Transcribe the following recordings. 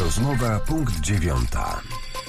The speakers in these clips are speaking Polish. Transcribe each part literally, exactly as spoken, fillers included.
Rozmowa punkt dziewiąta.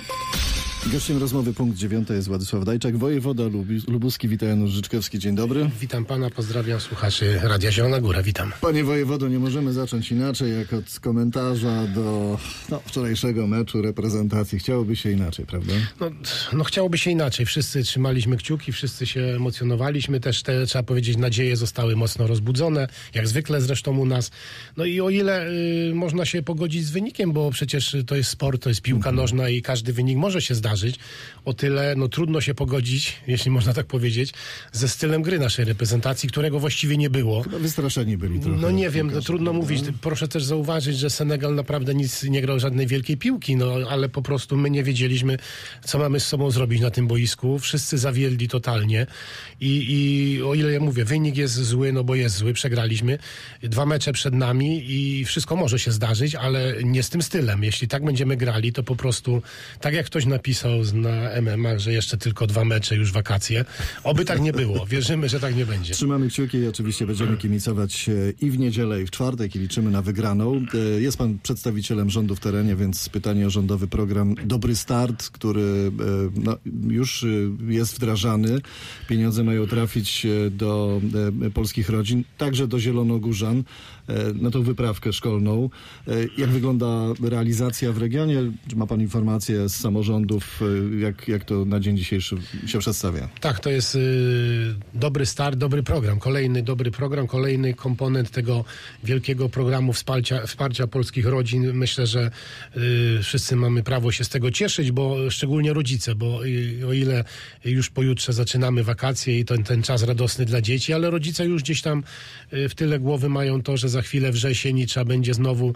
Gościem rozmowy punkt dziewiąta jest Władysław Dajczak, wojewoda lubuski. Witam, Janusz Życzkowski. Dzień dobry. Witam pana, pozdrawiam słuchaczy Radia Zielona Góra. Witam. Panie wojewodo, nie możemy zacząć inaczej jak od komentarza do no, wczorajszego meczu reprezentacji. Chciałoby się inaczej, prawda? No, no chciałoby się inaczej. Wszyscy trzymaliśmy kciuki, wszyscy się emocjonowaliśmy. Też te, trzeba powiedzieć, nadzieje zostały mocno rozbudzone, jak zwykle zresztą u nas. No i o ile y, można się pogodzić z wynikiem, bo przecież to jest sport, to jest piłka mhm. nożna i każdy wynik może się zdarzyć. O tyle no, trudno się pogodzić, jeśli można tak powiedzieć, ze stylem gry naszej reprezentacji, którego właściwie nie było. Chyba wystraszeni byli trochę. No nie wiem, no, trudno mówić. Proszę też zauważyć, że Senegal naprawdę nic nie grał, żadnej wielkiej piłki, no ale po prostu my nie wiedzieliśmy, co mamy z sobą zrobić na tym boisku. Wszyscy zawiedli totalnie i, i o ile ja mówię, wynik jest zły, no bo jest zły, przegraliśmy. Dwa mecze przed nami i wszystko może się zdarzyć, ale nie z tym stylem. Jeśli tak będziemy grali, to po prostu, tak jak ktoś napisał na M M A, że jeszcze tylko dwa mecze, już wakacje. Oby tak nie było. Wierzymy, że tak nie będzie. Trzymamy kciuki i oczywiście będziemy kibicować i w niedzielę, i w czwartek, i liczymy na wygraną. Jest pan przedstawicielem rządu w terenie, więc pytanie o rządowy program Dobry Start, który no, już jest wdrażany. Pieniądze mają trafić do polskich rodzin, także do zielonogórzan, na tą wyprawkę szkolną. Jak wygląda realizacja w regionie? Czy ma pan informacje z samorządów, jak, jak to na dzień dzisiejszy się przedstawia? Tak, to jest y, dobry start, dobry program. Kolejny dobry program, kolejny komponent tego wielkiego programu wsparcia, wsparcia polskich rodzin. Myślę, że y, wszyscy mamy prawo się z tego cieszyć, bo szczególnie rodzice, bo y, o ile już pojutrze zaczynamy wakacje i ten, ten czas radosny dla dzieci, ale rodzice już gdzieś tam y, w tyle głowy mają to, że za chwilę wrzesień i trzeba będzie znowu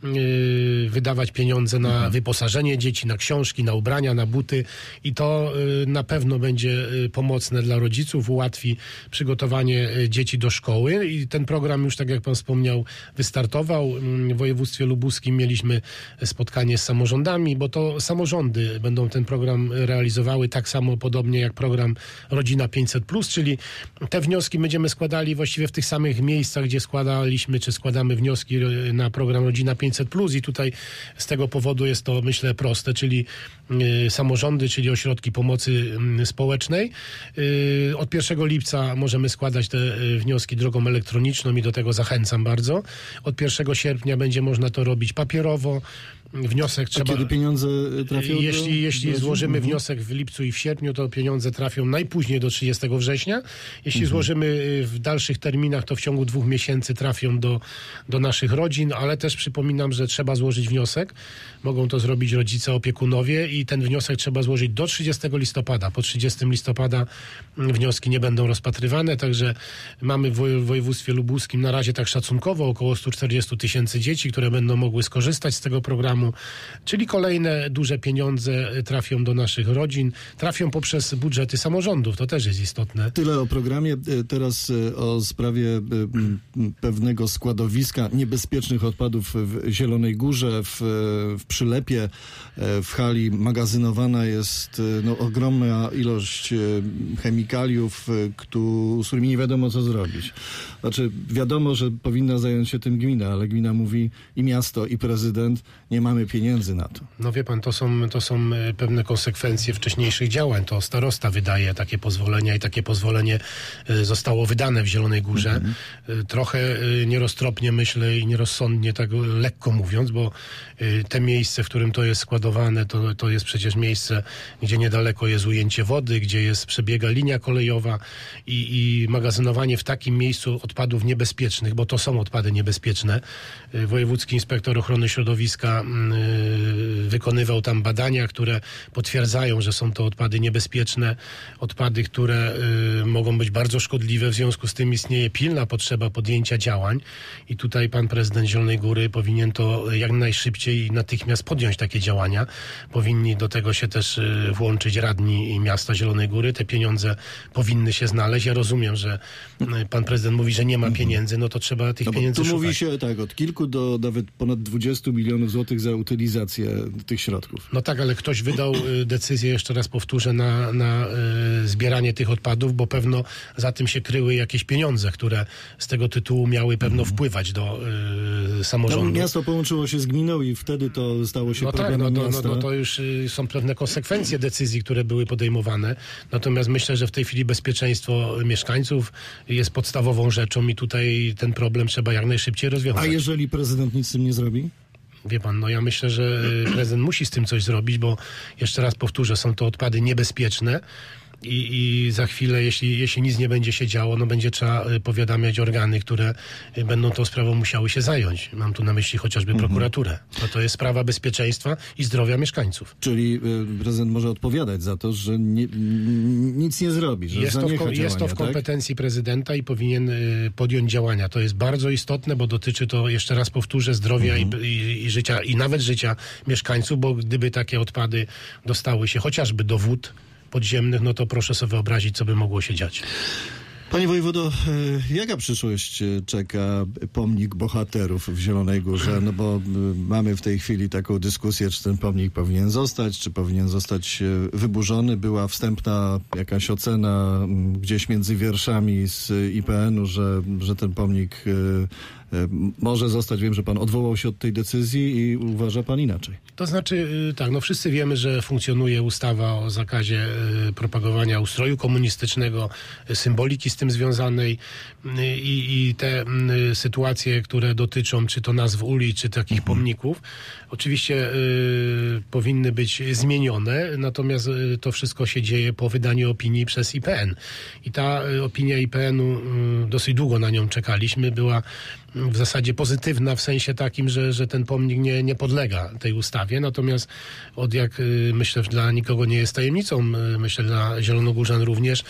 y, wydawać pieniądze na mhm. wyposażenie dzieci, na książki, na ubrania, na buty i to y, na pewno będzie y, pomocne dla rodziców, ułatwi przygotowanie y, dzieci do szkoły i ten program już, tak jak pan wspomniał, wystartował. W województwie lubuskim mieliśmy spotkanie z samorządami, bo to samorządy będą ten program realizowały tak samo podobnie jak program Rodzina pięćset plus, czyli te wnioski będziemy składali właściwie w tych samych miejscach, gdzie składaliśmy, czy składamy wnioski na program Rodzina pięćset plus i tutaj z tego powodu jest to, myślę, proste, czyli y, samorządy, czyli ośrodki pomocy społecznej. Od pierwszego lipca możemy składać te wnioski drogą elektroniczną i do tego zachęcam bardzo. Od pierwszego sierpnia będzie można to robić papierowo. Wniosek trzeba... A kiedy pieniądze trafią? Jeśli, do... jeśli do... złożymy mhm. wniosek w lipcu i w sierpniu, to pieniądze trafią najpóźniej do trzydziestego września. Jeśli mhm. złożymy w dalszych terminach, to w ciągu dwóch miesięcy trafią do, do naszych rodzin, ale też przypominam, że trzeba złożyć wniosek. Mogą to zrobić rodzice, opiekunowie i ten wniosek trzeba złożyć do trzydziestego listopada. Po trzydziestego listopada wnioski nie będą rozpatrywane, także mamy w województwie lubuskim na razie tak szacunkowo około sto czterdzieści tysięcy dzieci, które będą mogły skorzystać z tego programu. Czyli kolejne duże pieniądze trafią do naszych rodzin, trafią poprzez budżety samorządów. To też jest istotne. Tyle o programie. Teraz o sprawie pewnego składowiska niebezpiecznych odpadów w Zielonej Górze, w, w Przylepie, w hali magazynowana jest no, ogromna ilość chemikaliów, z którymi nie wiadomo, co zrobić. Znaczy, wiadomo, że powinna zająć się tym gmina, ale gmina mówi i miasto, i prezydent, nie mamy pieniędzy na to. No wie pan, to są, to są pewne konsekwencje wcześniejszych działań. To starosta wydaje takie pozwolenia i takie pozwolenie zostało wydane w Zielonej Górze. Mm-hmm. Trochę nieroztropnie myślę i nierozsądnie, tak lekko mówiąc, bo te miejsce, w którym to jest składowane, to, to jest przecież miejsce, gdzie niedaleko jest ujęcie wody, gdzie jest przebiega linia kolejowa i, i magazynowanie w takim miejscu odpadów niebezpiecznych, bo to są odpady niebezpieczne. Wojewódzki Inspektor Ochrony Środowiska wykonywał tam badania, które potwierdzają, że są to odpady niebezpieczne, odpady, które y, mogą być bardzo szkodliwe. W związku z tym istnieje pilna potrzeba podjęcia działań i tutaj pan prezydent Zielonej Góry powinien to jak najszybciej i natychmiast podjąć takie działania. Powinni do tego się też y, włączyć radni miasta Zielonej Góry. Te pieniądze powinny się znaleźć. Ja rozumiem, że y, pan prezydent mówi, że nie ma pieniędzy, no to trzeba tych no pieniędzy tu szukać. mówi się tak, od kilku do nawet ponad dwudziestu milionów złotych za za utylizację tych środków. No tak, ale ktoś wydał y, decyzję, jeszcze raz powtórzę, na, na y, zbieranie tych odpadów, bo pewno za tym się kryły jakieś pieniądze, które z tego tytułu miały pewno wpływać do y, samorządu. Tam miasto połączyło się z gminą i wtedy to stało się no problemem tak, no, miasta. no, no to już y, są pewne konsekwencje decyzji, które były podejmowane. Natomiast myślę, że w tej chwili bezpieczeństwo mieszkańców jest podstawową rzeczą i tutaj ten problem trzeba jak najszybciej rozwiązać. A jeżeli prezydent nic z tym nie zrobi? Wie pan, no ja myślę, że prezydent musi z tym coś zrobić, bo jeszcze raz powtórzę, są to odpady niebezpieczne. I, I za chwilę, jeśli, jeśli nic nie będzie się działo, no będzie trzeba powiadamiać organy, które będą tą sprawą musiały się zająć. Mam tu na myśli chociażby mhm. prokuraturę. To, to jest sprawa bezpieczeństwa i zdrowia mieszkańców. Czyli y, prezydent może odpowiadać za to, że nie, nic nie zrobi, że jest to, w, działania, jest to w kompetencji tak? prezydenta i powinien y, podjąć działania. To jest bardzo istotne, bo dotyczy to, jeszcze raz powtórzę, zdrowia mhm. i, i, i życia, i nawet życia mieszkańców, bo gdyby takie odpady dostały się chociażby do wód podziemnych, no to proszę sobie wyobrazić, co by mogło się dziać. Panie wojewodo, jaka przyszłość czeka pomnik bohaterów w Zielonej Górze? No bo mamy w tej chwili taką dyskusję, czy ten pomnik powinien zostać, czy powinien zostać wyburzony. Była wstępna jakaś ocena gdzieś między wierszami z I P N u, że, że ten pomnik może zostać. Wiem, że pan odwołał się od tej decyzji i uważa pan inaczej. To znaczy, tak, no wszyscy wiemy, że funkcjonuje ustawa o zakazie propagowania ustroju komunistycznego, symboliki z tym związanej i, i te sytuacje, które dotyczą czy to nazw ulic, czy takich mhm. pomników, oczywiście y, powinny być zmienione, natomiast y, to wszystko się dzieje po wydaniu opinii przez I P N. I ta y, opinia I P N u, y, dosyć długo na nią czekaliśmy, była w zasadzie pozytywna w sensie takim, że, że ten pomnik nie, nie podlega tej ustawie. Natomiast od jak y, myślę, dla nikogo nie jest tajemnicą, y, myślę dla Zielonogórzan również,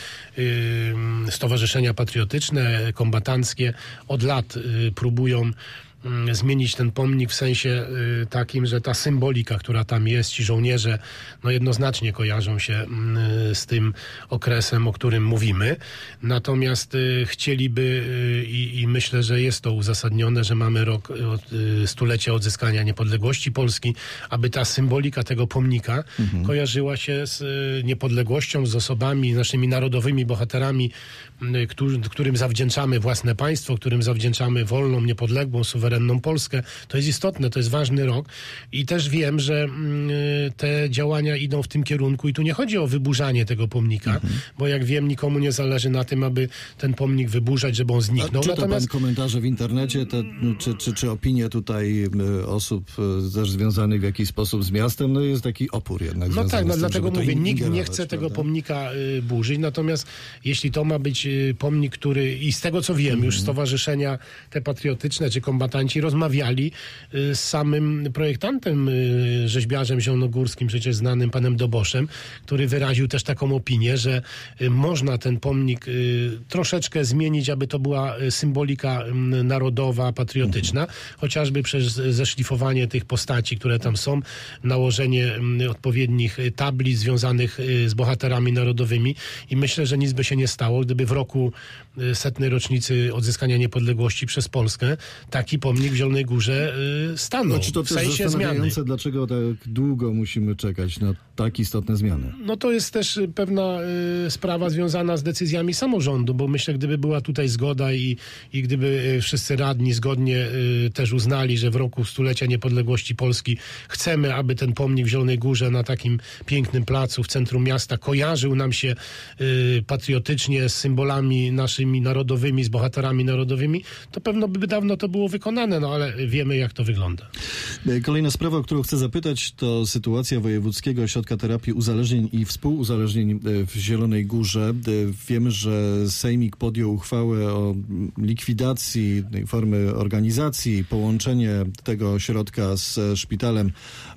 y, stowarzyszenia patriotyczne, kombatanckie od lat y, próbują zmienić ten pomnik w sensie y, takim, że ta symbolika, która tam jest, ci żołnierze, no jednoznacznie kojarzą się y, z tym okresem, o którym mówimy. Natomiast y, chcieliby y, i myślę, że jest to uzasadnione, że mamy rok y, stulecia odzyskania niepodległości Polski, aby ta symbolika tego pomnika mhm. kojarzyła się z y, niepodległością, z osobami, naszymi narodowymi bohaterami, y, którzy, którym zawdzięczamy własne państwo, którym zawdzięczamy wolną, niepodległą, suwerenną Polskę. To jest istotne, to jest ważny rok i też wiem, że y, te działania idą w tym kierunku i tu nie chodzi o wyburzanie tego pomnika, mhm. bo jak wiem, nikomu nie zależy na tym, aby ten pomnik wyburzać, żeby on zniknął. A czyta Natomiast... pan komentarze w internecie, te, czy, czy, czy opinie tutaj y, osób y, też związanych w jakiś sposób z miastem, no jest taki opór jednak. No tak, no tym, dlatego mówię, nikt nie chce prawda? tego pomnika y, burzyć, natomiast jeśli to ma być y, pomnik, który i z tego co wiem, mhm. już stowarzyszenia te patriotyczne czy kombatanci rozmawiali z samym projektantem, rzeźbiarzem zielonogórskim, przecież znanym panem Doboszem, który wyraził też taką opinię, że można ten pomnik troszeczkę zmienić, aby to była symbolika narodowa, patriotyczna, chociażby przez zeszlifowanie tych postaci, które tam są, nałożenie odpowiednich tablic związanych z bohaterami narodowymi i myślę, że nic by się nie stało, gdyby w roku setnej rocznicy odzyskania niepodległości przez Polskę taki pomnik w Zielonej Górze y, stanął. No, czy to w też sensie zastanawiające, zmiany. dlaczego tak długo musimy czekać na tak istotne zmiany? No to jest też pewna y, sprawa związana z decyzjami samorządu, bo myślę, gdyby była tutaj zgoda i, i gdyby wszyscy radni zgodnie y, też uznali, że w roku stulecia niepodległości Polski chcemy, aby ten pomnik w Zielonej Górze na takim pięknym placu w centrum miasta kojarzył nam się y, patriotycznie z symbolami naszymi narodowymi, z bohaterami narodowymi, to pewno by dawno to było wykonane, no ale wiemy, jak to wygląda. Kolejna sprawa, o którą chcę zapytać, to sytuacja Wojewódzkiego Ośrodka Terapii Uzależnień i Współuzależnień w Zielonej Górze. Wiemy, że Sejmik podjął uchwałę o likwidacji tej formy organizacji, połączenie tego ośrodka z szpitalem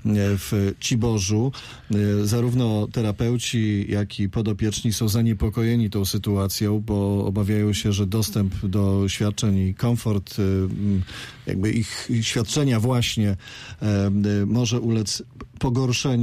w Ciborzu. Zarówno terapeuci, jak i podopieczni są zaniepokojeni tą sytuacją, bo obawiają się, że dostęp do świadczeń i komfort jakby ich świadczenia właśnie może ulec pogorszeniu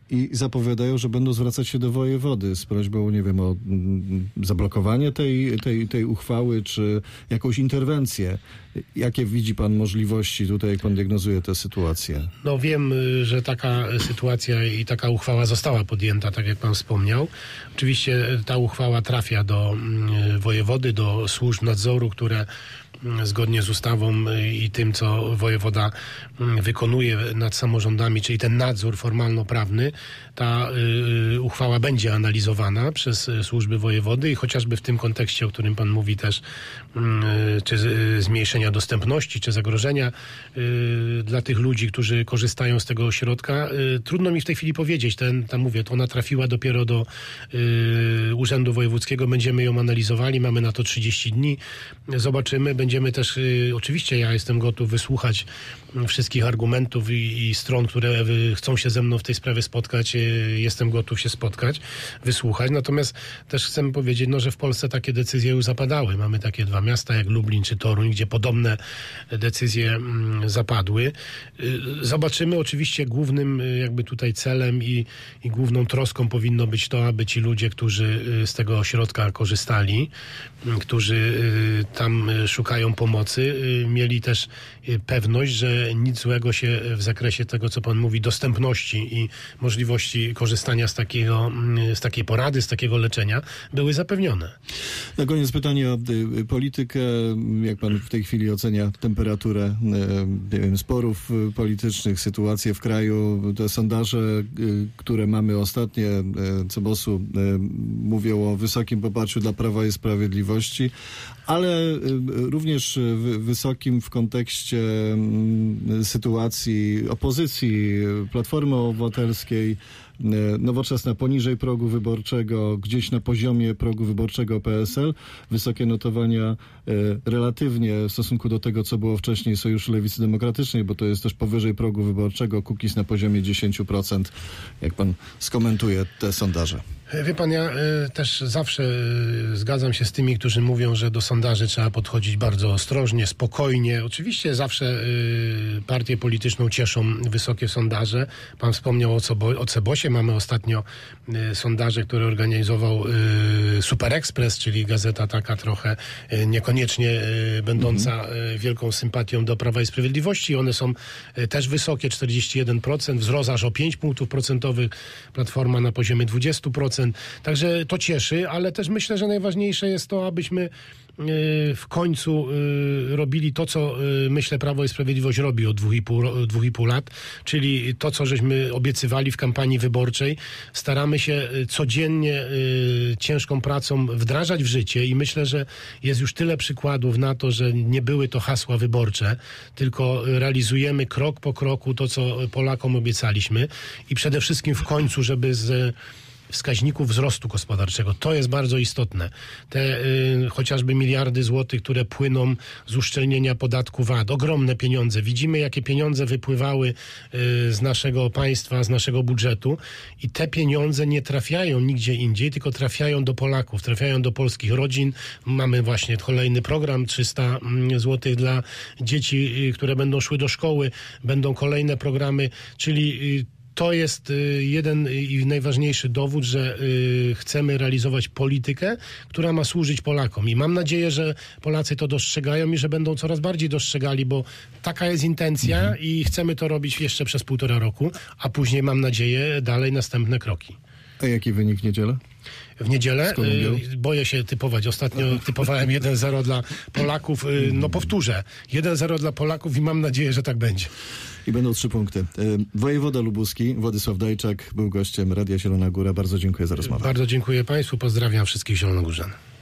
i zapowiadają, że będą zwracać się do wojewody z prośbą, nie wiem, o mm, zablokowanie tej, tej, tej uchwały, czy jakąś interwencję. Jakie widzi pan możliwości tutaj, jak pan diagnozuje tę sytuację? No wiem, że taka sytuacja i taka uchwała została podjęta, tak jak pan wspomniał. Oczywiście ta uchwała trafia do wojewody, do służb nadzoru, które zgodnie z ustawą i tym, co wojewoda wykonuje nad samorządami, czyli ten nadzór formalno-prawny, ta y, uchwała będzie analizowana przez służby wojewody i chociażby w tym kontekście, o którym pan mówi też, y, czy y, zmniejszenia dostępności, czy zagrożenia y, dla tych ludzi, którzy korzystają z tego ośrodka, y, trudno mi w tej chwili powiedzieć. Ten, tam mówię, to ona trafiła dopiero do y, Urzędu Wojewódzkiego, będziemy ją analizowali, mamy na to trzydzieści dni, zobaczymy, będziemy też, y, oczywiście ja jestem gotów wysłuchać wszystkich argumentów i, i stron, które chcą się ze mną w tej sprawie spotkać. Jestem gotów się spotkać, wysłuchać. Natomiast też chcę powiedzieć, no, że w Polsce takie decyzje już zapadały. Mamy takie dwa miasta jak Lublin czy Toruń, gdzie podobne decyzje mm, zapadły. Zobaczymy. Oczywiście głównym jakby tutaj celem i, i główną troską powinno być to, aby ci ludzie, którzy z tego ośrodka korzystali, którzy tam szukają pomocy, mieli też pewność, że nic złego się w zakresie tego, co pan mówi, dostępności i możliwości korzystania z takiego, z takiej porady, z takiego leczenia, były zapewnione. Na koniec pytanie o politykę. Jak pan w tej chwili ocenia temperaturę nie wiem, sporów politycznych, sytuację w kraju? Te sondaże, które mamy ostatnie, Cebosu, mówią o wysokim poparciu dla Prawa i Sprawiedliwości, ale również wysokim w kontekście sytuacji opozycji, Platformy Obywatelskiej, Nowoczesna poniżej progu wyborczego, gdzieś na poziomie progu wyborczego P S L. Wysokie notowania relatywnie w stosunku do tego, co było wcześniej Sojuszu Lewicy Demokratycznej, bo to jest też powyżej progu wyborczego, Kukiz na poziomie dziesięć procent. Jak pan skomentuje te sondaże? Wie pan, ja y, też zawsze y, zgadzam się z tymi, którzy mówią, że do sondaży trzeba podchodzić bardzo ostrożnie, spokojnie. Oczywiście zawsze y, partię polityczną cieszą wysokie sondaże. Pan wspomniał o, Cebo- o Cebosie. Mamy ostatnio y, sondaże, które organizował y, Super Express, czyli gazeta taka trochę y, niekoniecznie y, będąca y, wielką sympatią do Prawa i Sprawiedliwości. One są y, też wysokie, czterdzieści jeden procent, wzrost aż o pięć punktów procentowych, Platforma na poziomie dwadzieścia procent. Także to cieszy, ale też myślę, że najważniejsze jest to, abyśmy w końcu robili to, co myślę Prawo i Sprawiedliwość robi od dwóch i pół, dwóch i pół lat, czyli to, co żeśmy obiecywali w kampanii wyborczej. Staramy się codziennie ciężką pracą wdrażać w życie i myślę, że jest już tyle przykładów na to, że nie były to hasła wyborcze, tylko realizujemy krok po kroku to, co Polakom obiecaliśmy i przede wszystkim w końcu, żeby z wskaźników wzrostu gospodarczego. To jest bardzo istotne. Te y, chociażby miliardy złotych, które płyną z uszczelnienia podatku V A T. Ogromne pieniądze. Widzimy, jakie pieniądze wypływały y, z naszego państwa, z naszego budżetu i te pieniądze nie trafiają nigdzie indziej, tylko trafiają do Polaków, trafiają do polskich rodzin. Mamy właśnie kolejny program, trzysta złotych dla dzieci, y, które będą szły do szkoły. Będą kolejne programy, czyli y, to jest jeden i najważniejszy dowód, że chcemy realizować politykę, która ma służyć Polakom. I mam nadzieję, że Polacy to dostrzegają i że będą coraz bardziej dostrzegali, bo taka jest intencja mhm. i chcemy to robić jeszcze przez półtora roku, a później mam nadzieję dalej następne kroki. A jaki wynik w niedzielę? W niedzielę y, boję się typować. Ostatnio typowałem jeden zero dla Polaków. Y, no powtórzę. jeden zero dla Polaków i mam nadzieję, że tak będzie. I będą trzy punkty. Wojewoda lubuski, Władysław Dajczak, był gościem Radia Zielona Góra. Bardzo dziękuję za rozmowę. Bardzo dziękuję Państwu. Pozdrawiam wszystkich zielonogórzan.